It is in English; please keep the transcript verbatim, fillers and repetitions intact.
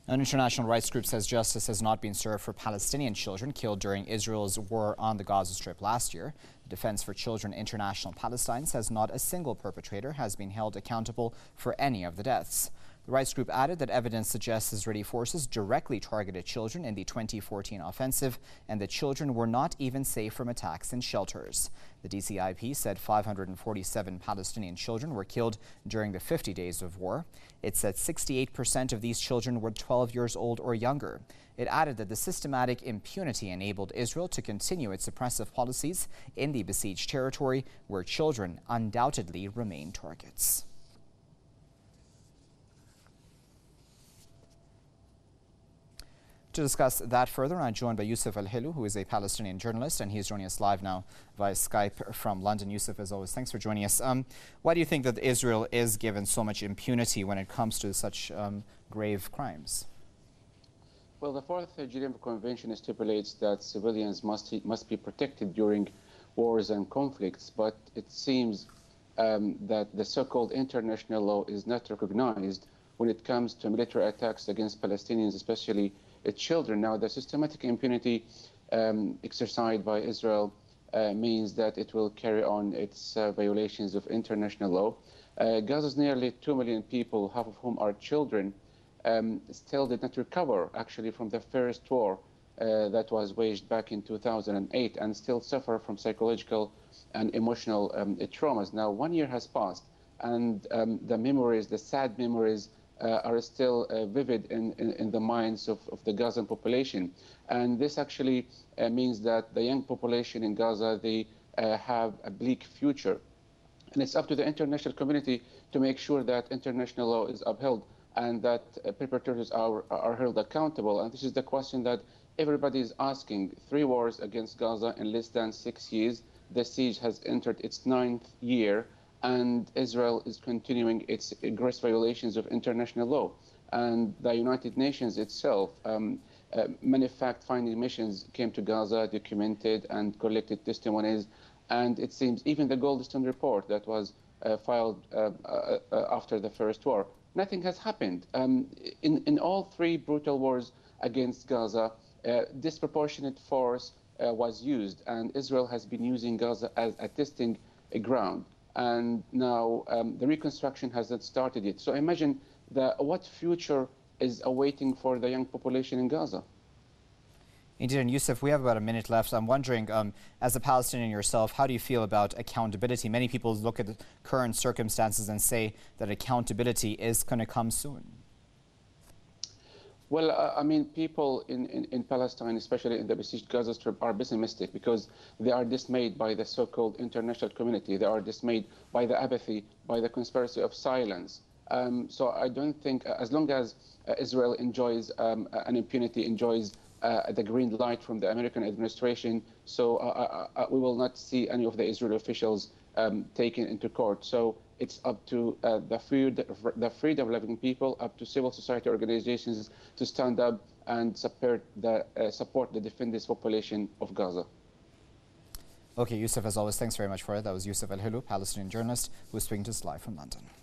An international rights group says justice has not been served for Palestinian children killed during Israel's war on the Gaza Strip last year. The Defense for Children International Palestine says not a single perpetrator has been held accountable for any of the deaths. The rights group added that evidence suggests Israeli forces directly targeted children in the twenty fourteen offensive and that children were not even safe from attacks in shelters. The D C I P said five hundred forty-seven Palestinian children were killed during the fifty days of war. It said sixty-eight percent of these children were twelve years old or younger. It added that the systematic impunity enabled Israel to continue its oppressive policies in the besieged territory, where children undoubtedly remain targets. To discuss that further, I'm joined by Youssef Al-Hillu, who is a Palestinian journalist, and he's joining us live now via Skype from London. Youssef, as always, thanks for joining us. Um, why do you think that Israel is given so much impunity when it comes to such um, grave crimes? Well, the Fourth Geneva Convention stipulates that civilians must, must be protected during wars and conflicts, but it seems um, that the so-called international law is not recognized when it comes to military attacks against Palestinians, especially children. Now, the systematic impunity um, exercised by Israel uh, means that it will carry on its uh, violations of international law. Uh, Gaza's nearly two million people, half of whom are children, um, still did not recover, actually, from the first war uh, that was waged back in two thousand eight, and still suffer from psychological and emotional um, traumas. Now, one year has passed, and um, the memories, the sad memories, Uh, are still uh, vivid in, in, in the minds of, of the Gazan population. And this actually uh, means that the young population in Gaza, they uh, have a bleak future. And it's up to the international community to make sure that international law is upheld and that uh, perpetrators are, are held accountable. And this is the question that everybody is asking. Three wars against Gaza in less than six years. The siege has entered its ninth year, and Israel is continuing its gross violations of international law. And the United Nations itself, um, uh, many fact-finding missions came to Gaza, documented and collected testimonies, and it seems even the Goldstone report that was uh, filed uh, uh, uh, after the first war, nothing has happened. Um, in, in all three brutal wars against Gaza, uh, disproportionate force uh, was used, and Israel has been using Gaza as a testing ground. And now um, the reconstruction hasn't started yet. So imagine the, what future is awaiting for the young population in Gaza. Indeed, and Youssef, we have about a minute left. I'm wondering, um, as a Palestinian yourself, how do you feel about accountability? Many people look at the current circumstances and say that accountability is going to come soon. Well, uh, I mean, people in, in, in Palestine, especially in the besieged Gaza Strip, are pessimistic because they are dismayed by the so-called international community. They are dismayed by the apathy, by the conspiracy of silence. Um, so I don't think, uh, as long as uh, Israel enjoys um, an impunity, enjoys uh, the green light from the American administration, so uh, uh, uh, we will not see any of the Israeli officials um, taken into court. So it's up to uh, the, free, the freedom of living people, up to civil society organizations to stand up and support the, uh, support the defenders population of Gaza. Okay, Youssef, as always, thanks very much for it. That was Youssef Al-Hillu, Palestinian journalist, who was speaking to us live from London.